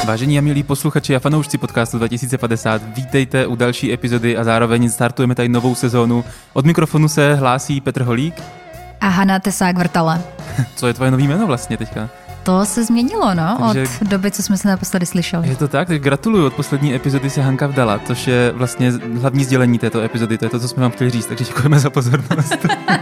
Vážení a milí posluchači a fanoušci podcastu 2050, vítejte u další epizody a zároveň startujeme tady novou sezónu. Od mikrofonu se hlásí Petr Holík a Hana Tesák-Vrtala. Co je tvoje nový jméno vlastně teďka? To se změnilo, no, takže od doby, co jsme se naposledy slyšeli. Je to tak? Tak gratuluju, od poslední epizody se Hanka vdala, což je vlastně hlavní sdělení této epizody, to je to, co jsme vám chtěli říct, takže děkujeme za pozornost.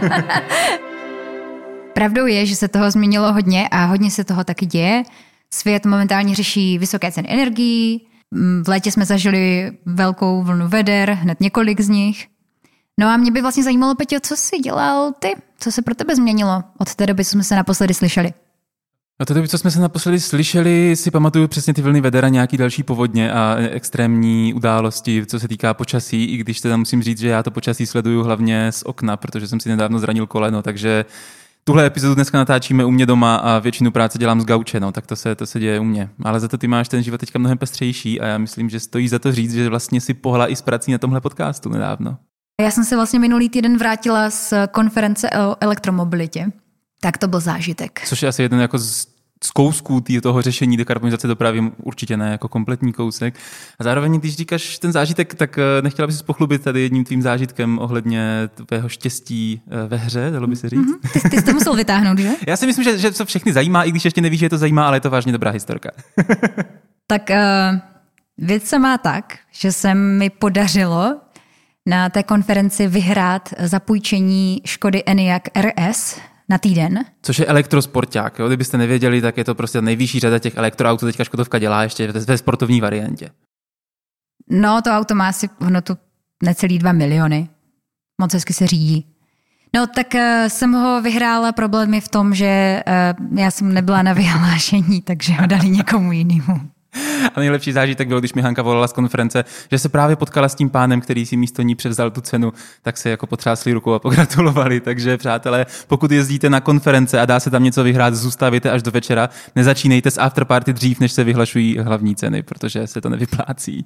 Pravdou je, že se toho změnilo hodně a hodně se toho taky děje. Svět momentálně řeší vysoké ceny energií, v létě jsme zažili velkou vlnu veder, hned několik z nich. No a mě by vlastně zajímalo, Peťo, co jsi dělal ty? Co se pro tebe změnilo od té doby, co jsme se naposledy slyšeli? Od té doby, co jsme se naposledy slyšeli, si pamatuju přesně ty vlny vedera, nějaký další povodně a extrémní události, co se týká počasí, i když teda musím říct, že já to počasí sleduju hlavně z okna, protože jsem si nedávno zranil koleno, takže tuhle epizodu dneska natáčíme u mě doma a většinu práce dělám z gauče, no, tak to se děje u mě. Ale za to ty máš ten život teďka mnohem pestřejší a já myslím, že stojí za to říct, že vlastně si pohla i s prací na tomhle podcastu nedávno. Já jsem se vlastně minulý týden vrátila z konference o elektromobilitě. Tak to byl zážitek. Což je asi jeden jako z kousků toho řešení dekarbonizace dopravy, určitě ne jako kompletní kousek. A zároveň, když říkáš ten zážitek, tak nechtěla bys pochlubit tady jedním tvým zážitkem ohledně tvého štěstí ve hře, dalo by se říct? Mm-hmm. Ty jsi to musel vytáhnout, že? Já si myslím, že to všechny zajímá, i když ještě nevíš, že je to zajímá, ale je to vážně dobrá historka. Tak věc se má tak, že se mi podařilo na té konferenci vyhrát zapůjčení Škody Enyaq RS na týden. Což je elektrosporťák, jo? Kdybyste nevěděli, tak je to prostě nejvyšší řada těch elektroaut, co teďka Škodovka dělá ještě ve sportovní variantě. No, to auto má asi hodnotu necelý 2 miliony. Moc hezky se řídí. No, tak jsem ho vyhrála, problém je v tom, že já jsem nebyla na vyhlášení, takže ho dali někomu jinému. A nejlepší zážitek byl, když mi Hanka volala z konference, že se právě potkala s tím pánem, který si místo ní převzal tu cenu, tak se jako potřásli rukou a pogratulovali. Takže přátelé, pokud jezdíte na konference a dá se tam něco vyhrát, zůstavíte až do večera, nezačínejte s afterparty dřív, než se vyhlašují hlavní ceny, protože se to nevyplácí.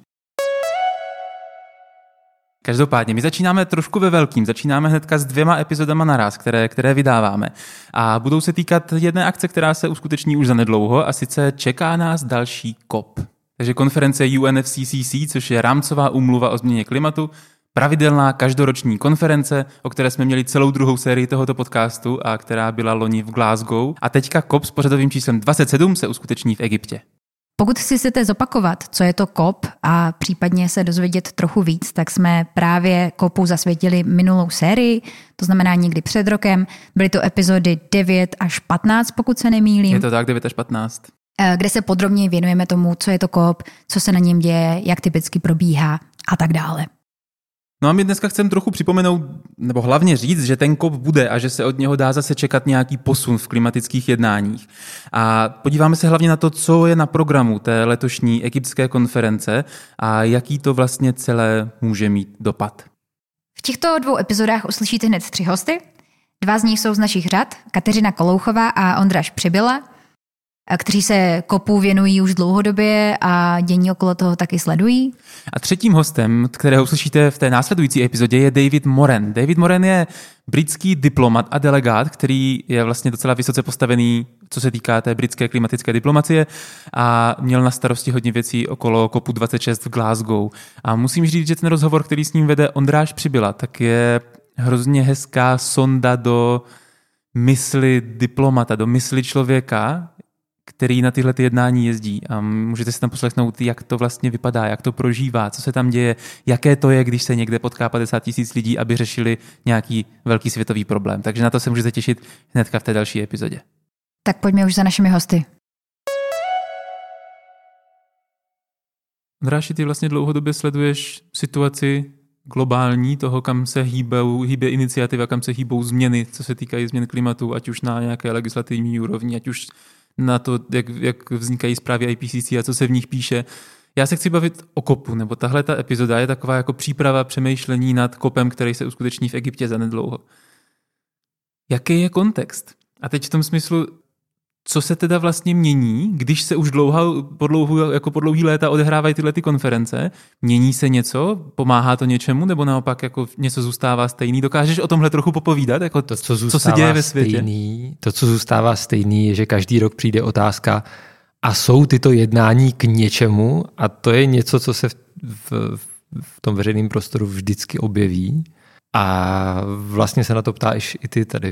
Každopádně, my začínáme trošku ve velkým, začínáme hnedka s 2 epizodama naraz, které vydáváme. A budou se týkat jedné akce, která se uskuteční už zanedlouho, a sice čeká nás další COP. Takže konference UNFCCC, což je rámcová úmluva o změně klimatu, pravidelná každoroční konference, o které jsme měli celou druhou sérii tohoto podcastu a která byla loni v Glasgow. A teďka COP s pořadovým číslem 27 se uskuteční v Egyptě. Pokud si chcete zopakovat, co je to COP a případně se dozvědět trochu víc, tak jsme právě COPu zasvětili minulou sérii, to znamená někdy před rokem. Byly to epizody 9 až 15, pokud se nemýlím. Je to tak, 9 až 15. Kde se podrobně věnujeme tomu, co je to COP, co se na něm děje, jak typicky probíhá a tak dále. No a my dneska chceme trochu připomenout, nebo hlavně říct, že ten COP bude a že se od něho dá zase čekat nějaký posun v klimatických jednáních. A podíváme se hlavně na to, co je na programu té letošní egyptské konference a jaký to vlastně celé může mít dopad. V těchto 2 epizodách uslyšíte hned 3 hosty. 2 z nich jsou z našich řad, Kateřina Kolouchová a Ondráš Přibyla, kteří se COPu věnují už dlouhodobě a dění okolo toho taky sledují. A 3. hostem, kterého uslyšíte v té následující epizodě, je David Moran. David Moran je britský diplomat a delegát, který je vlastně docela vysoce postavený, co se týká té britské klimatické diplomacie a měl na starosti hodně věcí okolo COPu 26 v Glasgow. A musím říct, že ten rozhovor, který s ním vede Ondráš Přibyla, tak je hrozně hezká sonda do mysli diplomata, do mysli člověka, který na tyhle jednání jezdí a můžete si tam poslechnout, jak to vlastně vypadá, jak to prožívá, co se tam děje, jaké to je, když se někde potká 50 000 lidí, aby řešili nějaký velký světový problém. Takže na to se můžete těšit hnedka v té další epizodě. Tak pojďme už za našimi hosty. Ondráši, ty vlastně dlouhodobě sleduješ situaci globální, toho, kam se hýbe iniciativa, kam se hýbou změny, co se týkají změn klimatu, ať už na nějaké legislativní úrovni, ať už na to, jak vznikají zprávy IPCC a co se v nich píše. Já se chci bavit o COPu, nebo tahle ta epizoda je taková jako příprava přemýšlení nad COPem, který se uskuteční v Egyptě zanedlouho. Jaký je kontext? A teď v tom smyslu, co se teda vlastně mění, když se už po dlouhý léta odehrávají tyhle ty konference? Mění se něco? Pomáhá to něčemu? Nebo naopak jako něco zůstává stejný? Dokážeš o tomhle trochu popovídat? Jako co se děje ve světě? To, co zůstává stejný, je, že každý rok přijde otázka, A jsou tyto jednání k něčemu a to je něco, co se v tom veřejném prostoru vždycky objeví. A vlastně se na to ptáš i ty tady,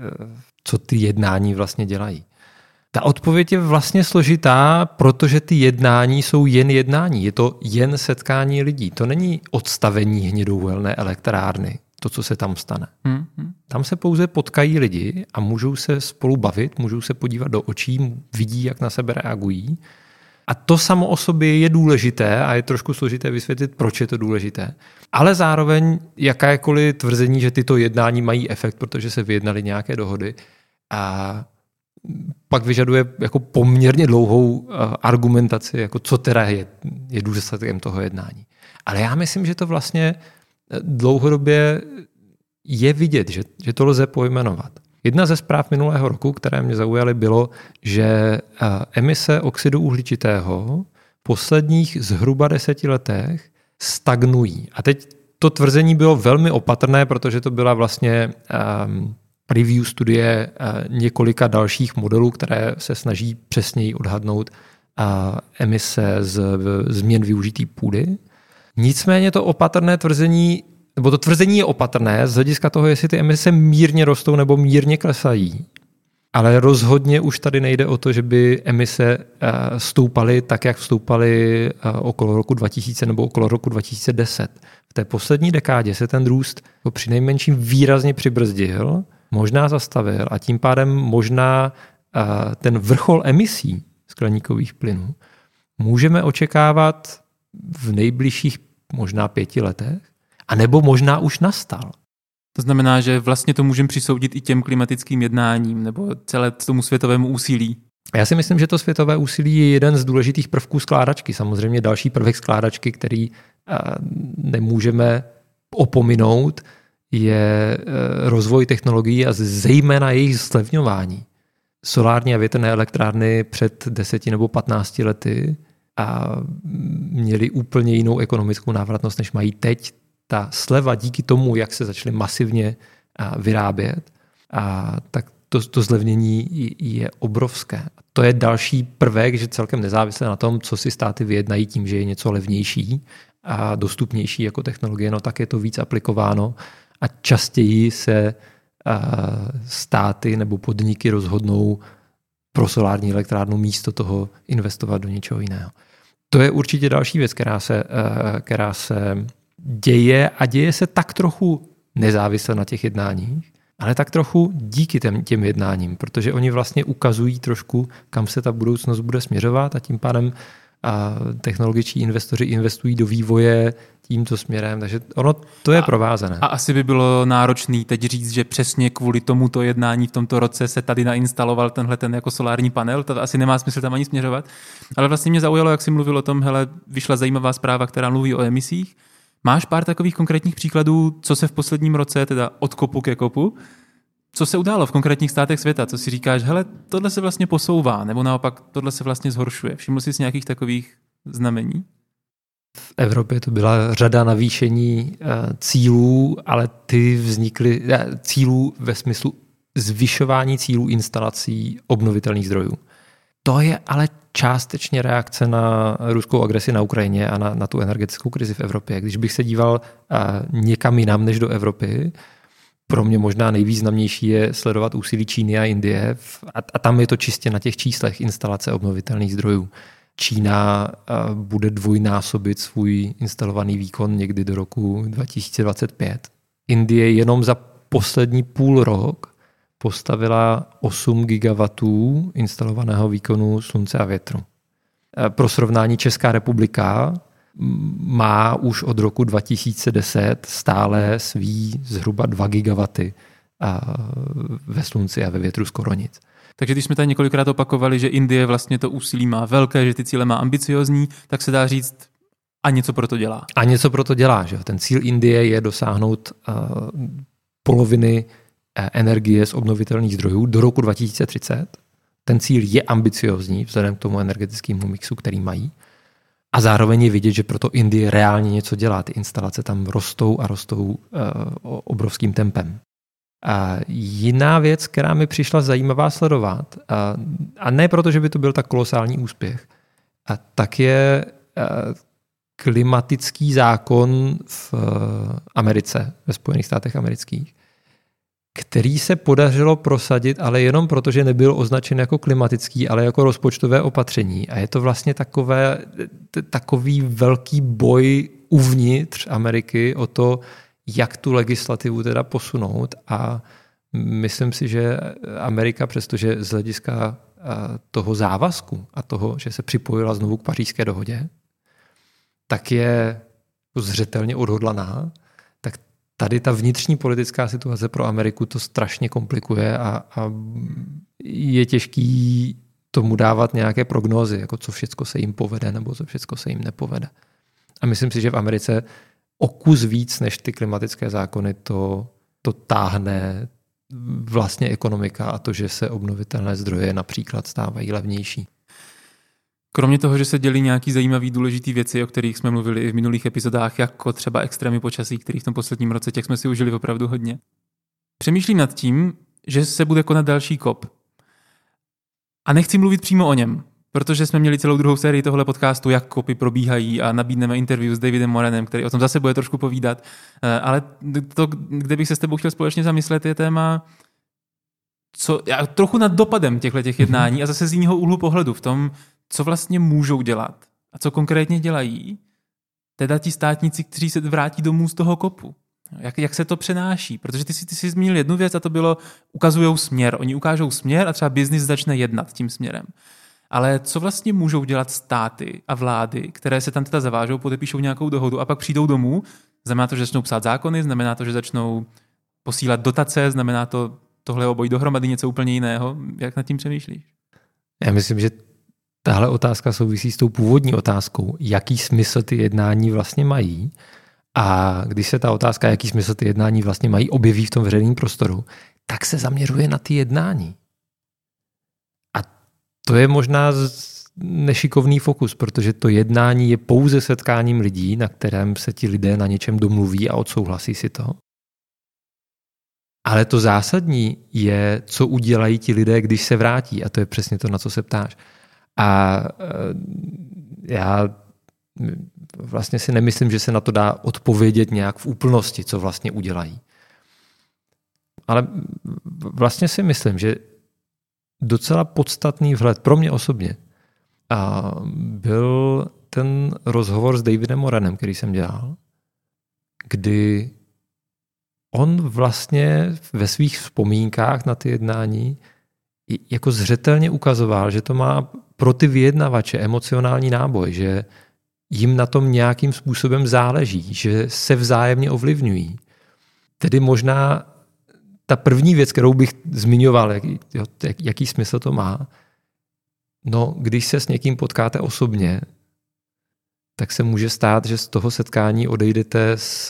co ty jednání vlastně dělají. Ta odpověď je vlastně složitá, protože ty jednání jsou jen jednání. Je to jen setkání lidí. To není odstavení hnědouhelné elektrárny, to, co se tam stane. Tam se pouze potkají lidi a můžou se spolu bavit, můžou se podívat do očí, vidí, jak na sebe reagují. A to samo o sobě je důležité a je trošku složité vysvětlit, proč je to důležité. Ale zároveň jakékoliv tvrzení, že tyto jednání mají efekt, protože se vyjednaly nějaké dohody, a pak vyžaduje jako poměrně dlouhou argumentaci, jako co teda je důsledkem toho jednání. Ale já myslím, že to vlastně dlouhodobě je vidět, že to lze pojmenovat. Jedna ze zpráv minulého roku, které mě zaujaly, bylo, že emise oxidu uhličitého v posledních zhruba 10 letech stagnují. A teď to tvrzení bylo velmi opatrné, protože to byla vlastně review studie několika dalších modelů, které se snaží přesněji odhadnout emise z změn využitý půdy. Nicméně to opatrné tvrzení, nebo to tvrzení je opatrné z hlediska toho, jestli ty emise mírně rostou nebo mírně klesají. Ale rozhodně už tady nejde o to, že by emise stoupaly tak, jak stoupaly okolo roku 2000 nebo okolo roku 2010. V té poslední dekádě se ten růst přinejmenším výrazně přibrzdil, možná zastavil a tím pádem možná ten vrchol emisí skleníkových plynů můžeme očekávat v nejbližších možná 5 letech, anebo možná už nastal. To znamená, že vlastně to můžeme přisoudit i těm klimatickým jednáním nebo celé tomu světovému úsilí. Já si myslím, že to světové úsilí je jeden z důležitých prvků skládačky. Samozřejmě další prvek skládačky, který nemůžeme opominout, je rozvoj technologií a zejména jejich zlevňování. Solární a větrné elektrárny před 10 nebo 15 lety a měly úplně jinou ekonomickou návratnost, než mají teď. Ta sleva díky tomu, jak se začaly masivně vyrábět, tak to zlevnění je obrovské. To je další prvek, že celkem nezávisle na tom, co si státy vyjednají tím, že je něco levnější a dostupnější jako technologie, no tak je to víc aplikováno a častěji se státy nebo podniky rozhodnou pro solární elektrárnu místo toho investovat do něčeho jiného. To je určitě další věc, která se děje a děje se tak trochu nezávisle na těch jednáních, ale tak trochu díky těm jednáním, protože oni vlastně ukazují trošku, kam se ta budoucnost bude směřovat a tím pádem technologičtí investoři investují do vývoje tímto směrem, takže ono to je provázané. A asi by bylo náročné teď říct, že přesně kvůli tomuto jednání v tomto roce se tady nainstaloval tenhle ten jako solární panel, to asi nemá smysl tam ani směřovat, ale vlastně mě zaujalo, jak jsi mluvil o tom, hele, vyšla zajímavá zpráva, která mluví o emisích. Máš pár takových konkrétních příkladů, co se v posledním roce, teda od kopu ke kopu, co se událo v konkrétních státech světa, co si říkáš, hele, tohle se vlastně posouvá, nebo naopak tohle se vlastně zhoršuje. Všiml jsi nějakých takových znamení? V Evropě to byla řada navýšení cílů, ale ty vznikly cílů ve smyslu zvyšování cílů instalací obnovitelných zdrojů. To je ale částečně reakce na ruskou agresi na Ukrajině a na tu energetickou krizi v Evropě. Když bych se díval někam jinam než do Evropy, pro mě možná nejvýznamnější je sledovat úsilí Číny a Indie a tam je to čistě na těch číslech instalace obnovitelných zdrojů. Čína bude dvojnásobit svůj instalovaný výkon někdy do roku 2025. Indie jenom za poslední půl rok postavila 8 gigawatů instalovaného výkonu slunce a větru. Pro srovnání Česká republika má už od roku 2010 stále svý zhruba 2 gigawaty ve slunci a ve větru skoro nic. Takže když jsme tady několikrát opakovali, že Indie vlastně to úsilí má velké, že ty cíle má ambiciozní, tak se dá říct, a něco pro to dělá. A něco pro to dělá. Že? Ten cíl Indie je dosáhnout poloviny energie z obnovitelných zdrojů do roku 2030. Ten cíl je ambiciozní vzhledem k tomu energetickému mixu, který mají. A zároveň je vidět, že proto Indie reálně něco dělá. Ty instalace tam rostou a rostou obrovským tempem. A jiná věc, která mi přišla zajímavá sledovat, a ne proto, že by to byl tak kolosální úspěch, a tak je klimatický zákon v Americe, ve Spojených státech amerických, který se podařilo prosadit, ale jenom proto, že nebyl označen jako klimatický, ale jako rozpočtové opatření. A je to vlastně takový velký boj uvnitř Ameriky o to, jak tu legislativu teda posunout. A myslím si, že Amerika, přestože z hlediska toho závazku a toho, že se připojila znovu k Pařížské dohodě, tak je zřetelně odhodlaná, tak tady ta vnitřní politická situace pro Ameriku to strašně komplikuje a je těžký tomu dávat nějaké prognózy, jako co všecko se jim povede nebo co všecko se jim nepovede. A myslím si, že v Americe o kus víc než ty klimatické zákony to táhne vlastně ekonomika a to, že se obnovitelné zdroje například stávají levnější. Kromě toho, že se dělí nějaký zajímavý důležitý věci, o kterých jsme mluvili i v minulých epizodách, jako třeba extrémy počasí, kterých v tom posledním roce těch jsme si užili opravdu hodně. Přemýšlím nad tím, že se bude konat další COP. A nechci mluvit přímo o něm, protože jsme měli celou druhou sérii tohle podcastu, jak COPy probíhají a nabídneme interview s Davidem Morenem, který o tom zase bude trošku povídat. Ale to, kde bych se s tebou chtěl společně zamyslet, je téma trochu nad dopadem těchto jednání a zase z jiného úhlu pohledu v tom, co vlastně můžou dělat a co konkrétně dělají, teda ti státníci, kteří se vrátí domů z toho COPu. Jak se to přenáší? Protože ty jsi zmínil jednu věc a to bylo, ukazujou směr. Oni ukážou směr a třeba biznis začne jednat tím směrem. Ale co vlastně můžou dělat státy a vlády, které se tam teda zavážou, podepíšou nějakou dohodu a pak přijdou domů? Znamená to, že začnou psát zákony, znamená to, že začnou posílat dotace, znamená to tohle obojí dohromady něco úplně jiného? Jak nad tím přemýšlíš? Já myslím, že tahle otázka souvisí s tou původní otázkou, jaký smysl ty jednání vlastně mají. A když se ta otázka, jaký smysl ty jednání vlastně mají, objeví v tom veřejném prostoru, tak se zaměřuje na ty jednání. A to je možná nešikovný fokus, protože to jednání je pouze setkáním lidí, na kterém se ti lidé na něčem domluví a odsouhlasí si to. Ale to zásadní je, co udělají ti lidé, když se vrátí. A to je přesně to, na co se ptáš. A já vlastně si nemyslím, že se na to dá odpovědět nějak v úplnosti, co vlastně udělají. Ale vlastně si myslím, že docela podstatný vhled pro mě osobně byl ten rozhovor s Davidem Morenem, který jsem dělal, kdy on vlastně ve svých vzpomínkách na ty jednání jako zřetelně ukazoval, že to má pro ty vyjednavače emocionální náboj, že jim na tom nějakým způsobem záleží, že se vzájemně ovlivňují. Tedy možná ta první věc, kterou bych zmiňoval, jaký smysl to má, no, když se s někým potkáte osobně, tak se může stát, že z toho setkání odejdete s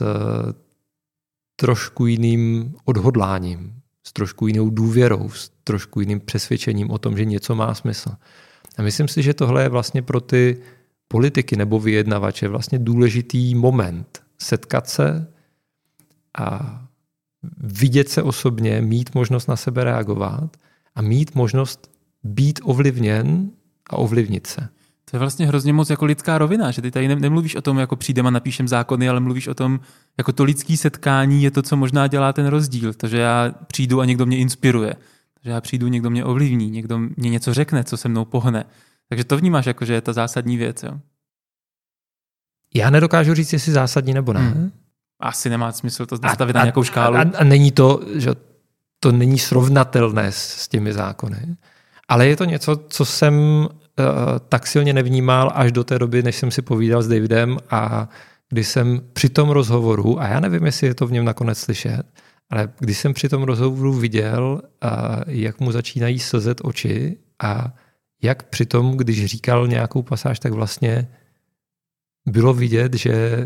trošku jiným odhodláním, s trošku jinou důvěrou, s trošku jiným přesvědčením o tom, že něco má smysl. A myslím si, že tohle je vlastně pro ty politiky nebo vyjednavače vlastně důležitý moment. Setkat se a vidět se osobně, mít možnost na sebe reagovat a mít možnost být ovlivněn a ovlivnit se. To je vlastně hrozně moc jako lidská rovina, že ty tady nemluvíš o tom, jako přijdeme a napíšem zákony, ale mluvíš o tom, jako to lidský setkání je to, co možná dělá ten rozdíl. Takže já přijdu a někdo mě inspiruje. Takže já přijdu, někdo mě ovlivní, někdo mě něco řekne, co se mnou pohne. Takže to vnímáš jako, že je ta zásadní věc, jo? Já nedokážu říct, jestli zásadní nebo ne. Asi nemá smysl to nastavit na nějakou škálu. A není to, že to není srovnatelné s těmi zákony. Ale je to něco, co jsem tak silně nevnímal až do té doby, než jsem si povídal s Davidem a když jsem při tom rozhovoru, a já nevím, jestli je to v něm nakonec slyšet, ale když jsem při tom rozhovoru viděl, jak mu začínají slzet oči a jak přitom, když říkal nějakou pasáž, tak vlastně bylo vidět,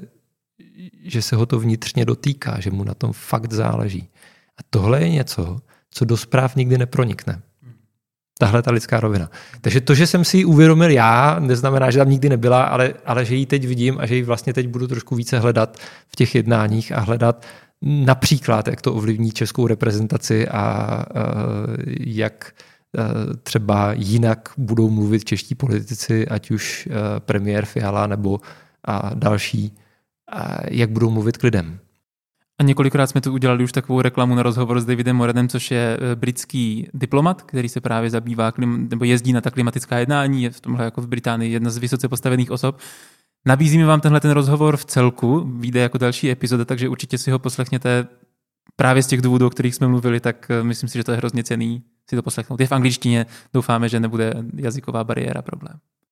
že se ho to vnitřně dotýká, že mu na tom fakt záleží. A tohle je něco, co do zpráv nikdy nepronikne. Tahle ta lidská rovina. Takže to, že jsem si ji uvědomil já, neznamená, že tam nikdy nebyla, ale že ji teď vidím a že ji vlastně teď budu trošku více hledat v těch jednáních a hledat například, jak to ovlivní českou reprezentaci a jak třeba jinak budou mluvit čeští politici, ať už premiér Fiala nebo další, jak budou mluvit k lidem. A několikrát jsme tu udělali už takovou reklamu na rozhovor s Davidem Morenem, což je britský diplomat, který se právě zabývá nebo jezdí na ta klimatická jednání, je v tomhle jako v Británii jedna z vysoce postavených osob. Nabízíme vám tenhle ten rozhovor v celku, vyjde jako další epizoda, takže určitě si ho poslechněte právě z těch důvodů, o kterých jsme mluvili, tak myslím si, že to je hrozně cenný si to poslechnout. Je v angličtině, doufáme, že nebude jazyková bariéra problém.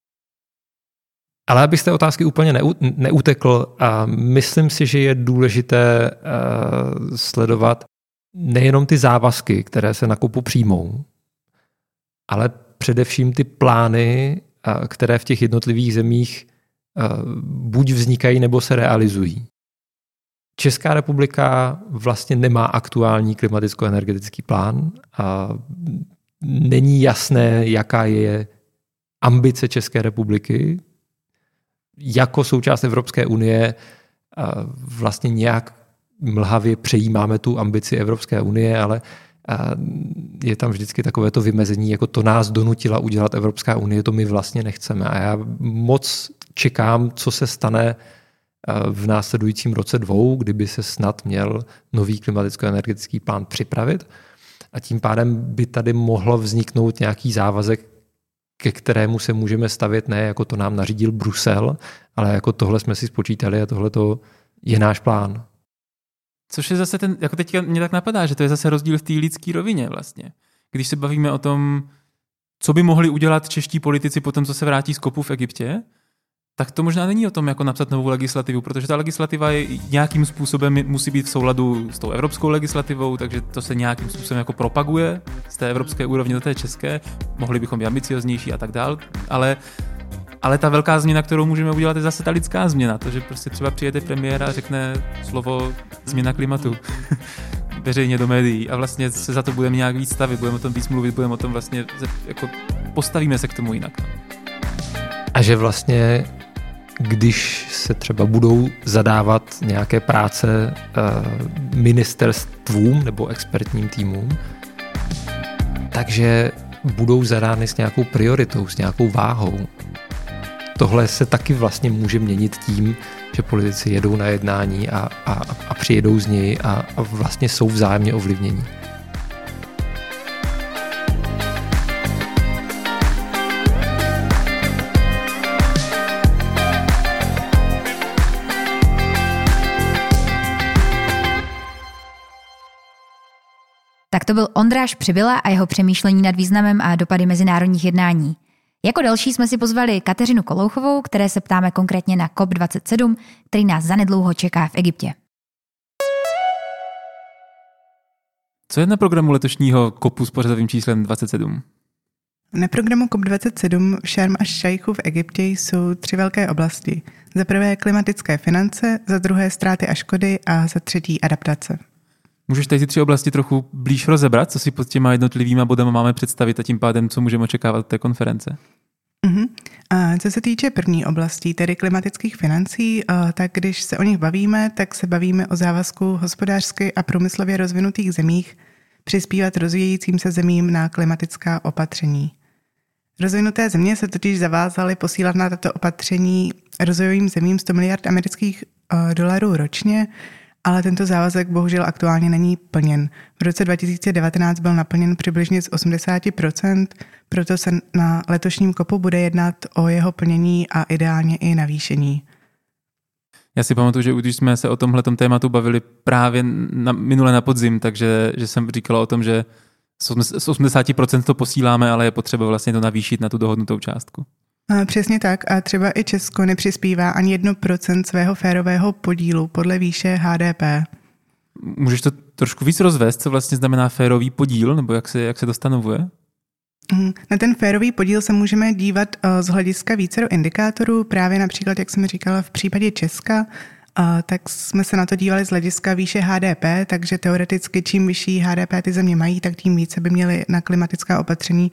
Ale abych z té otázky úplně neutekl, a myslím si, že je důležité sledovat nejenom ty závazky, které se na kopu přijmou, ale především ty plány, které v těch jednotlivých zemích buď vznikají, nebo se realizují. Česká republika vlastně nemá aktuální klimaticko-energetický plán a není jasné, jaká je ambice České republiky. Jako součást Evropské unie vlastně nějak mlhavě přejímáme tu ambici Evropské unie, ale je tam vždycky takové to vymezení, jako to nás donutila udělat Evropská unie, to my vlastně nechceme. A já moc čekám, co se stane v následujícím roce 2, kdyby se snad měl nový klimaticko-energetický plán připravit. A tím pádem by tady mohlo vzniknout nějaký závazek, ke kterému se můžeme stavět ne jako to nám nařídil Brusel, ale jako tohle jsme si spočítali a tohle to je náš plán. Což je zase ten, jako teďka mě tak napadá, že to je zase rozdíl v té lidské rovině vlastně. Když se bavíme o tom, co by mohli udělat čeští politici po tom, co se vrátí z kopu v Egyptě, tak to možná není o tom, jako napsat novou legislativu, protože ta legislativa je nějakým způsobem musí být v souladu s tou evropskou legislativou, takže to se nějakým způsobem jako propaguje z té evropské úrovně do té české. Mohli bychom být ambicioznější a tak dál, ale ta velká změna, kterou můžeme udělat, je zase ta lidská změna. To, že prostě třeba přijede premiér a řekne slovo změna klimatu veřejně do médií a vlastně se za to budeme nějak víc stavit, budeme o tom víc mluvit, budeme o tom vlastně, jako postavíme se k tomu jinak. A že vlastně, když se třeba budou zadávat nějaké práce ministerstvům nebo expertním týmům, takže budou zadány s nějakou prioritou, s nějakou váhou. Tohle se taky vlastně může měnit tím, že politici jedou na jednání a přijedou z něj a vlastně jsou vzájemně ovlivnění. Tak to byl Ondráš Přibyla a jeho přemýšlení nad významem a dopady mezinárodních jednání. Jako další jsme si pozvali Kateřinu Kolouchovou, které se ptáme konkrétně na COP27, který nás zanedlouho čeká v Egyptě. Co je na programu letošního COPu s pořadovým číslem 27? Na programu COP27 v Šarm aš-Šajchu v Egyptě jsou 3 velké oblasti. Za prvé klimatické finance, za druhé ztráty a škody a za třetí adaptace. Můžeš tady ty 3 oblasti trochu blíž rozebrat, co si pod těma jednotlivýma bodama máme představit a tím pádem, co můžeme očekávat od té konference? A co se týče první oblasti, tedy klimatických financí, tak když se o nich bavíme, tak se bavíme o závazku hospodářsky a průmyslově rozvinutých zemích přispívat rozvíjejícím se zemím na klimatická opatření. Rozvinuté země se totiž zavázaly posílat na tato opatření rozvojovým zemím 100 miliard amerických dolarů ročně, ale tento závazek bohužel aktuálně není plněn. V roce 2019 byl naplněn přibližně z 80%, proto se na letošním COPu bude jednat o jeho plnění a ideálně i navýšení. Já si pamatuju, že když jsme se o tomhletom tématu bavili právě minule na podzim, takže že jsem říkala o tom, že z 80% to posíláme, ale je potřeba vlastně to navýšit na tu dohodnutou částku. Přesně tak a třeba i Česko nepřispívá ani 1% svého férového podílu podle výše HDP. Můžeš to trošku víc rozvést, co vlastně znamená férový podíl, nebo jak se to stanovuje? Na ten férový podíl se můžeme dívat z hlediska vícero indikátorů, právě například, jak jsem říkala, v případě Česka, tak jsme se na to dívali z hlediska výše HDP, takže teoreticky čím vyšší HDP ty země mají, tak tím více by měly na klimatická opatření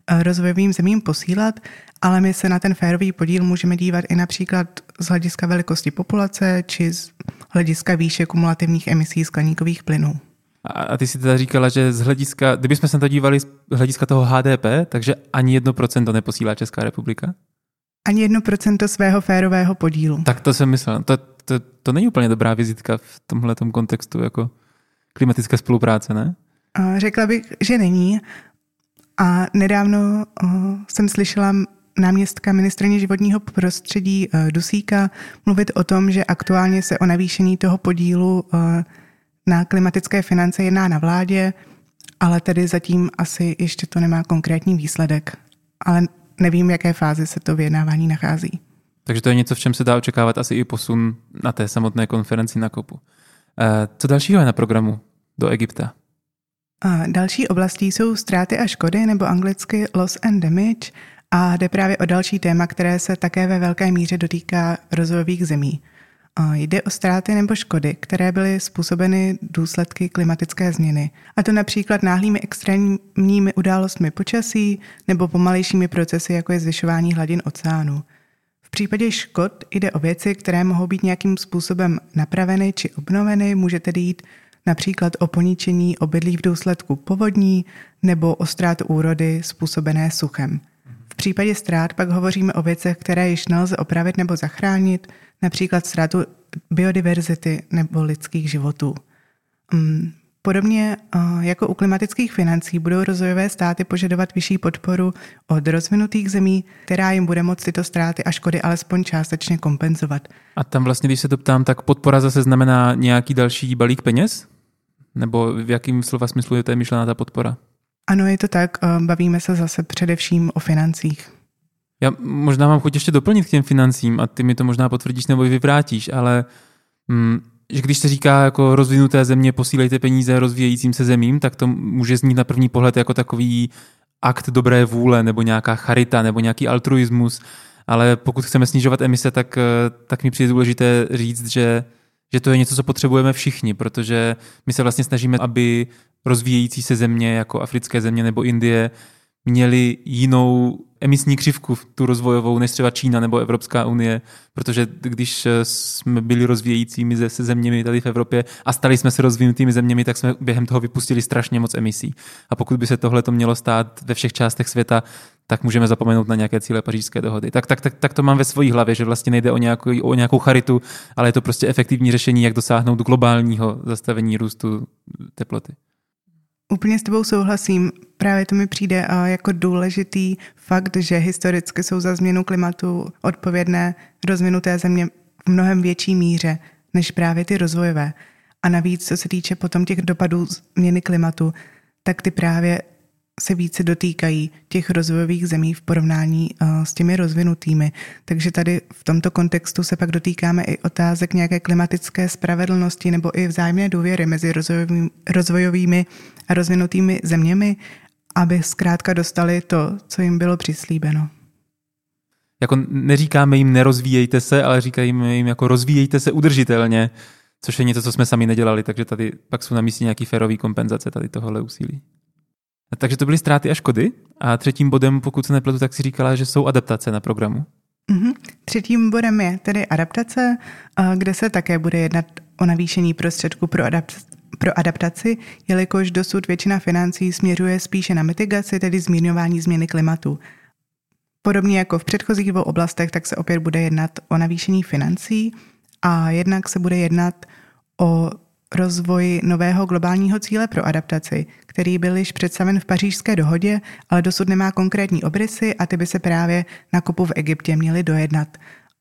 rozvojovým zemím posílat, ale my se na ten férový podíl můžeme dívat i například z hlediska velikosti populace či z hlediska výše kumulativních emisí skleníkových plynů. A ty si teda říkala, že z hlediska, kdybychom se na to dívali z hlediska toho HDP, takže ani 1% neposílá Česká republika? Ani 1% svého férového podílu. Tak to jsem myslel. To není úplně dobrá vizitka v tomhletom kontextu jako klimatické spolupráce, ne? Řekla bych, že není. A nedávno jsem slyšela náměstka ministryně životního prostředí Dusíka mluvit o tom, že aktuálně se o navýšení toho podílu na klimatické finance jedná na vládě, ale tedy zatím asi ještě to nemá konkrétní výsledek. Ale nevím, v jaké fázi se to vyjednávání nachází. Takže to je něco, v čem se dá očekávat asi i posun na té samotné konferenci na COPu. Co dalšího je na programu do Egypta? Další oblastí jsou ztráty a škody, nebo anglicky loss and damage, a jde právě o další téma, které se také ve velké míře dotýká rozvojových zemí. Jde o ztráty nebo škody, které byly způsobeny důsledky klimatické změny. A to například náhlými extrémními událostmi počasí nebo pomalejšími procesy, jako je zvyšování hladin oceánu. V případě škod jde o věci, které mohou být nějakým způsobem napraveny či obnoveny. Může tedy jít například o poničení obydlí v důsledku povodní nebo o ztrátu úrody způsobené suchem. V případě ztrát pak hovoříme o věcech, které již nelze opravit nebo zachránit, například ztrátu biodiverzity nebo lidských životů. Podobně jako u klimatických financí budou rozvojové státy požadovat vyšší podporu od rozvinutých zemí, která jim bude moct tyto ztráty a škody alespoň částečně kompenzovat. A tam vlastně, když se to ptám, tak podpora zase znamená nějaký další balík peněz? Nebo v jakým slova smyslu je to myšlená ta podpora? Ano, je to tak. Bavíme se zase především o financích. Já možná mám chuť ještě doplnit k těm financím a ty mi to možná potvrdíš nebo vyvrátíš, ale že když se říká jako rozvinuté země posílejte peníze rozvíjejícím se zemím, tak to může znít na první pohled jako takový akt dobré vůle nebo nějaká charita nebo nějaký altruismus, ale pokud chceme snižovat emise, tak mi přijde důležité říct, že to je něco, co potřebujeme všichni, protože my se vlastně snažíme, aby rozvíjející se země jako africké země nebo Indie měli jinou emisní křivku, tu rozvojovou, než třeba Čína nebo Evropská unie, protože když jsme byli rozvíjejícími se zeměmi tady v Evropě a stali jsme se rozvinutými zeměmi, tak jsme během toho vypustili strašně moc emisí. A pokud by se tohle to mělo stát ve všech částech světa, tak můžeme zapomenout na nějaké cíle Pařížské dohody. Tak to mám ve své hlavě, že vlastně nejde o nějakou charitu, ale je to prostě efektivní řešení, jak dosáhnout globálního zastavení růstu teploty. Úplně s tebou souhlasím. Právě to mi přijde jako důležitý fakt, že historicky jsou za změnu klimatu odpovědné rozvinuté země v mnohem větší míře než právě ty rozvojové. A navíc, co se týče potom těch dopadů změny klimatu, tak ty právě se více dotýkají těch rozvojových zemí v porovnání s těmi rozvinutými. Takže tady v tomto kontextu se pak dotýkáme i otázek nějaké klimatické spravedlnosti nebo i vzájemné důvěry mezi rozvojovými a rozvinutými zeměmi, aby zkrátka dostali to, co jim bylo přislíbeno. Jako neříkáme jim nerozvíjejte se, ale říkáme jim jako rozvíjejte se udržitelně, což je něco, co jsme sami nedělali, takže tady pak jsou na místě nějaký férový kompenzace tady tohohle úsilí. Takže to byly ztráty a škody. A třetím bodem, pokud se nepletu, tak si říkala, že jsou adaptace na programu. Třetím bodem je tedy adaptace, kde se také bude jednat o navýšení prostředků pro adaptaci, jelikož dosud většina financí směřuje spíše na mitigaci, tedy zmírňování změny klimatu. Podobně jako v předchozích dvou oblastech, tak se opět bude jednat o navýšení financí a jednak se bude jednat o rozvoj nového globálního cíle pro adaptaci, který byl již představen v Pařížské dohodě, ale dosud nemá konkrétní obrysy a ty by se právě na COPu v Egyptě měly dojednat.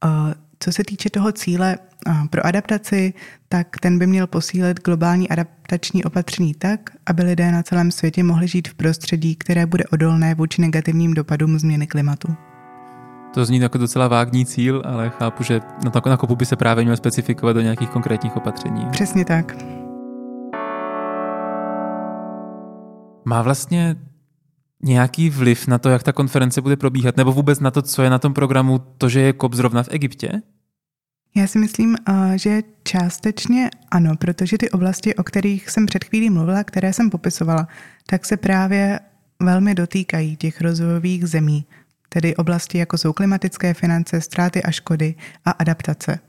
Co se týče toho cíle pro adaptaci, tak ten by měl posílit globální adaptační opatření tak, aby lidé na celém světě mohli žít v prostředí, které bude odolné vůči negativním dopadům změny klimatu. To zní jako docela vágní cíl, ale chápu, že na COPu by se právě měl specifikovat do nějakých konkrétních opatření. Přesně tak. Má vlastně nějaký vliv na to, jak ta konference bude probíhat, nebo vůbec na to, co je na tom programu, to, že je COP zrovna v Egyptě? Já si myslím, že částečně ano, protože ty oblasti, o kterých jsem před chvílí mluvila, které jsem popisovala, tak se právě velmi dotýkají těch rozvojových zemí, tedy oblasti jako jsou klimatické finance, ztráty a škody a adaptace.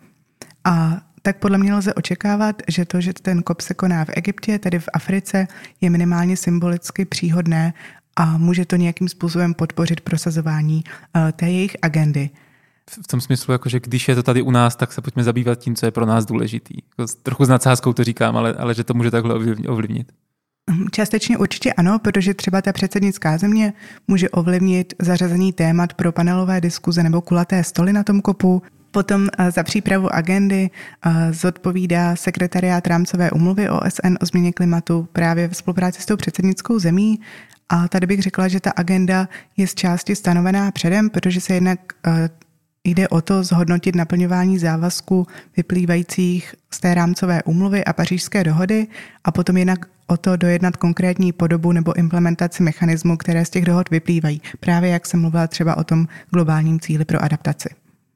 A tak podle mě lze očekávat, že to, že ten COP se koná v Egyptě, tedy v Africe, je minimálně symbolicky příhodné a může to nějakým způsobem podpořit prosazování té jejich agendy. V tom smyslu, jakože když je to tady u nás, tak se pojďme zabývat tím, co je pro nás důležitý. Trochu s nadsázkou to říkám, ale že to může takhle ovlivnit. Částečně určitě ano, protože třeba ta předsednická země může ovlivnit zařazení témat pro panelové diskuze nebo kulaté stoly na tom COPu. Potom za přípravu agendy zodpovídá sekretariát rámcové úmluvy OSN o změně klimatu právě v spolupráci s tou předsednickou zemí. A tady bych řekla, že ta agenda je z části stanovená předem, protože se jednak jde o to zhodnotit naplňování závazků vyplývajících z té rámcové úmluvy a Pařížské dohody a potom jednak o to dojednat konkrétní podobu nebo implementaci mechanismů, které z těch dohod vyplývají. Právě jak jsem mluvila třeba o tom globálním cíli pro adaptaci.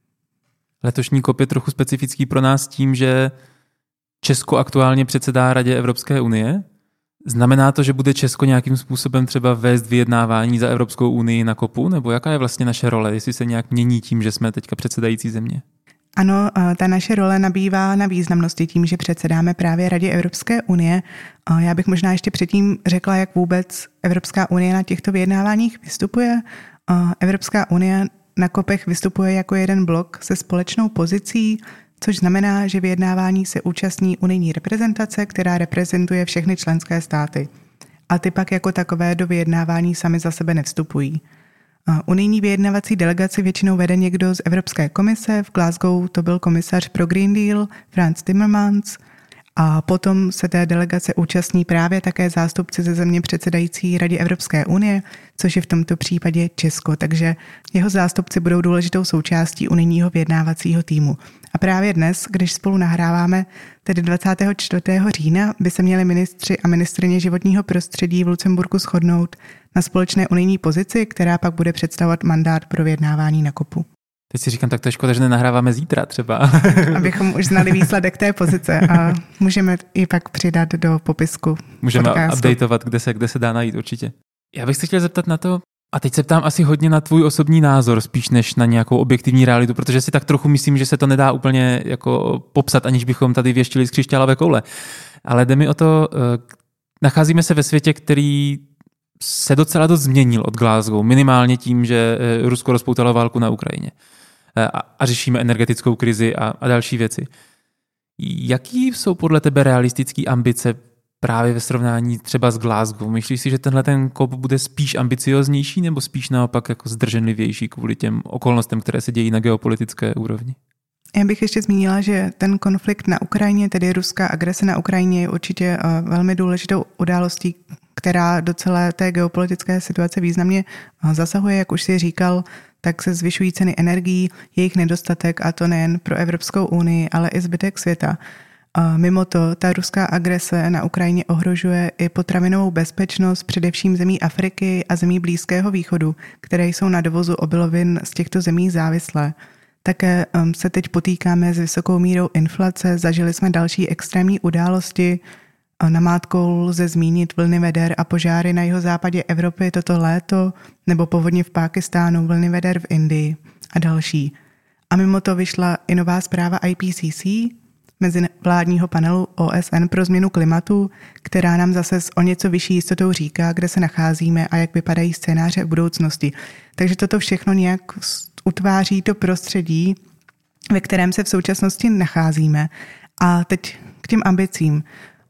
Letošní COP je trochu specifický pro nás tím, že Česko aktuálně předsedá Radě Evropské unie. Znamená to, že bude Česko nějakým způsobem třeba vést vyjednávání za Evropskou unii na COPu? Nebo jaká je vlastně naše role, jestli se nějak mění tím, že jsme teďka předsedající země? Ano, ta naše role nabývá na významnosti tím, že předsedáme právě Radě Evropské unie. Já bych možná ještě předtím řekla, jak vůbec Evropská unie na těchto vyjednáváních vystupuje. Evropská unie na COPech vystupuje jako jeden blok se společnou pozicí, což znamená, že vyjednávání se účastní unijní reprezentace, která reprezentuje všechny členské státy. A ty pak jako takové do vyjednávání sami za sebe nevstupují. Unijní vyjednávací delegaci většinou vede někdo z Evropské komise, v Glasgow to byl komisař pro Green Deal, Frans Timmermans, a potom se té delegace účastní právě také zástupci ze země předsedající Radě Evropské unie, což je v tomto případě Česko, takže jeho zástupci budou důležitou součástí unijního vyjednávacího týmu. A právě dnes, když spolu nahráváme, tedy 24. října, by se měli ministři a ministryně životního prostředí v Lucemburku shodnout na společné unijní pozici, která pak bude představovat mandát pro vyjednávání na COPu. Teď si říkám, tak to je škoda, že nenahráváme zítra třeba. Abychom už znali výsledek té pozice a můžeme ji pak přidat do popisku. Můžeme podcastu. updateovat, kde se dá najít určitě. Já bych se chtěl zeptat na to, a teď se ptám asi hodně na tvůj osobní názor, spíš než na nějakou objektivní realitu, protože si tak trochu myslím, že se to nedá úplně jako popsat, aniž bychom tady věštili z křišťálové koule. Ale jde mi o to, nacházíme se ve světě, který se docela dost změnil od Glasgow, minimálně tím, že Rusko rozpoutalo válku na Ukrajině. A řešíme energetickou krizi a další věci. Jaký jsou podle tebe realistické ambice právě ve srovnání třeba s Glasgow? Myslíš si, že tenhle ten COP bude spíš ambicioznější nebo spíš naopak jako zdrženlivější kvůli těm okolnostem, které se dějí na geopolitické úrovni? Já bych ještě zmínila, že ten konflikt na Ukrajině, tedy ruská agrese na Ukrajině, je určitě velmi důležitou událostí, která do celé té geopolitické situace významně zasahuje, jak už si říkal, tak se zvyšují ceny energií, jejich nedostatek, a to nejen pro Evropskou unii, ale i zbytek světa. A mimo to, ta ruská agrese na Ukrajině ohrožuje i potravinovou bezpečnost především zemí Afriky a zemí Blízkého východu, které jsou na dovozu obilovin z těchto zemí závislé. Také se teď potýkáme s vysokou mírou inflace, zažili jsme další extrémní události. Namátkou lze zmínit vlny veder a požáry na jihozápadě Evropy toto léto, nebo povodně v Pákistánu, vlny veder v Indii a další. A mimo to vyšla i nová zpráva IPCC, mezivládního panelu OSN pro změnu klimatu, která nám zase s o něco vyšší jistotou říká, kde se nacházíme a jak vypadají scénáře v budoucnosti. Takže toto všechno nějak utváří to prostředí, ve kterém se v současnosti nacházíme. A teď k těm ambicím.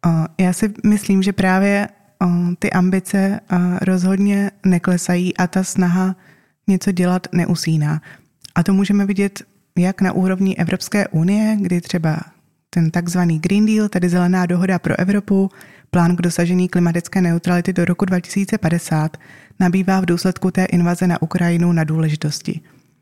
Já si myslím, že právě ty ambice rozhodně neklesají a ta snaha něco dělat neusíná. A to můžeme vidět jak na úrovni Evropské unie, kdy třeba ten takzvaný Green Deal, tedy zelená dohoda pro Evropu, plán k dosažení klimatické neutrality do roku 2050, nabývá v důsledku té invaze na Ukrajinu na důležitosti.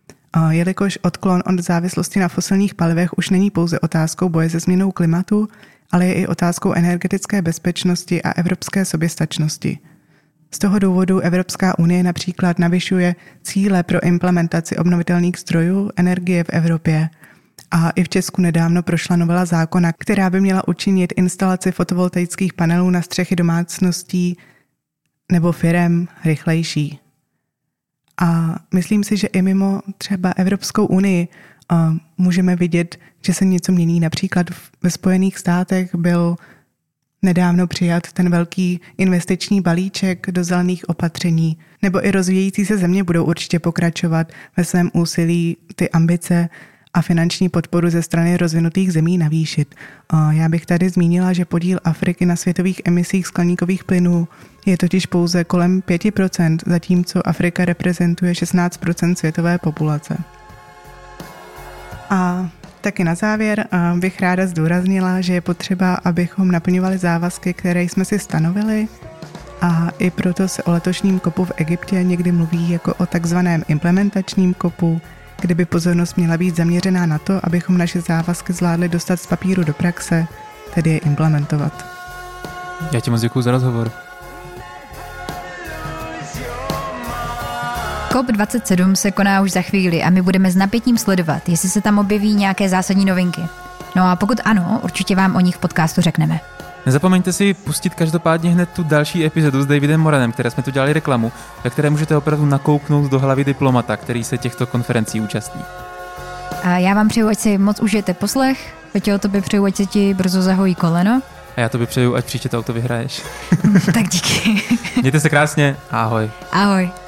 Jelikož odklon od závislosti na fosilních palivech už není pouze otázkou boje se změnou klimatu, ale je i otázkou energetické bezpečnosti a evropské soběstačnosti. Z toho důvodu Evropská unie například navyšuje cíle pro implementaci obnovitelných zdrojů energie v Evropě. A i v Česku nedávno prošla novela zákona, která by měla učinit instalaci fotovoltaických panelů na střechy domácností nebo firem rychlejší. A myslím si, že i mimo třeba Evropskou unii můžeme vidět, že se něco mění. Například ve Spojených státech byl nedávno přijat ten velký investiční balíček do zelených opatření. Nebo i rozvíjející se země budou určitě pokračovat ve svém úsilí ty ambice a finanční podporu ze strany rozvinutých zemí navýšit. Já bych tady zmínila, že podíl Afriky na světových emisích skleníkových plynů je totiž pouze kolem 5%, zatímco Afrika reprezentuje 16% světové populace. A taky na závěr bych ráda zdůraznila, že je potřeba, abychom naplňovali závazky, které jsme si stanovili, a i proto se o letošním kopu v Egyptě někdy mluví jako o takzvaném implementačním kopu, kde by pozornost měla být zaměřená na to, abychom naše závazky zvládli dostat z papíru do praxe, tedy je implementovat. Já ti moc děkuju za rozhovor. COP27 se koná už za chvíli a my budeme s napětím sledovat, jestli se tam objeví nějaké zásadní novinky. No a pokud ano, určitě vám o nich v podcastu řekneme. Nezapomeňte si pustit každopádně hned tu další epizodu s Davidem Morenem, které jsme tu dělali reklamu, ve které můžete opravdu nakouknout do hlavy diplomata, který se těchto konferencí účastní. A já vám přeju, ať si moc užijete poslech. Peťo, tobě přeju, ať se ti brzo zahojí koleno. A já tobě přeju, ať příště to auto vyhraješ. Tak díky. Mějte se krásně, ahoj. Ahoj.